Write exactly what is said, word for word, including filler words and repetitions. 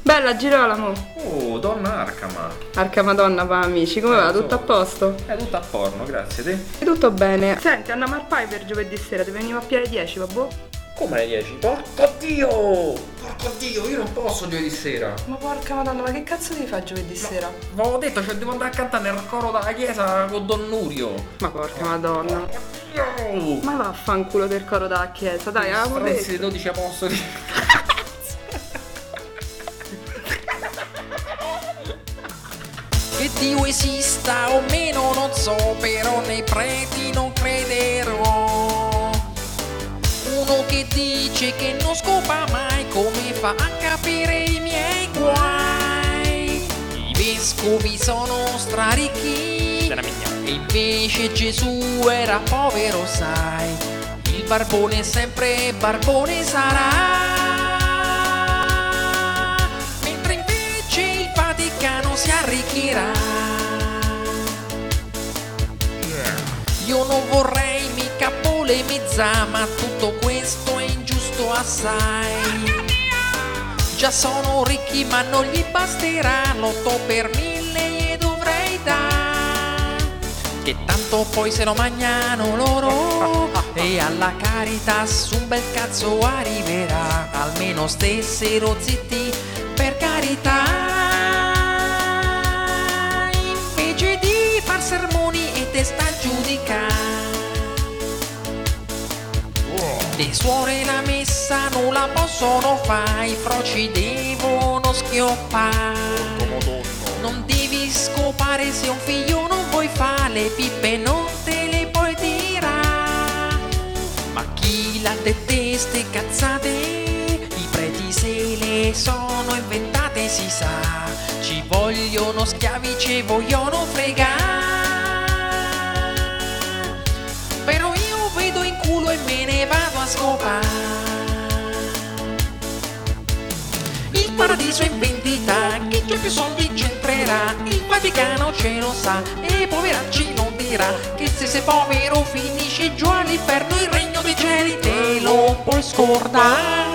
Bella Girolamo. Oh, donna Arcama. Arca Madonna, va amici, come Eh, va? so. Tutto a posto? È tutta a porno, grazie te. È tutto bene. Senti, andiamo al pie per giovedì sera, ti veniamo a piare dieci, vabbè? Come alle dieci? Porco Dio! Porco Dio, io non posso giovedì sera. Ma porca Madonna, ma che cazzo devi fare giovedì sera? Avevo detto, cioè devo andare a cantare nel coro della chiesa con Don Nurio. Ma porca Madonna. Porco Dio! Ma vaffanculo del coro della chiesa, dai, avevamo Stronzi detto. dei dodici apostoli. Che Dio esista o meno non so, però nei preti non crederò. Uno che dice che non scopa mai, come fa a capire i miei guai? I vescovi sono straricchi e invece Gesù era povero, sai. Il barbone sempre barbone sarà, mentre invece il Vaticano si arricchirà. Io non vorrei mica polemizzare, ma tutto questo è ingiusto assai. Già sono ricchi ma non gli basterà, l'otto per mille gli dovrei dare, che tanto poi se lo mangiano loro e alla Caritas un bel cazzo arriverà. Almeno stessero zitti, per carità, invece di far sermoni e testa giudicare. Le suore la messa non la possono fare, i froci devono schioppare. Non devi scopare se un figlio non vuoi fare, le pippe non te le puoi tirare. Ma chi la detesta e cazzate, i preti se le sono inventate, si sa. Ci vogliono schiavi, ci vogliono fregare. Però io vedo in culo e me ne vado a scopare. Il paradiso è in vendita, chi c'ha più soldi c'entrerà. Il Vaticano ce lo sa e poveracci non dirà che se sei povero finisci giù all'inferno, il regno dei cieli te lo puoi scordare.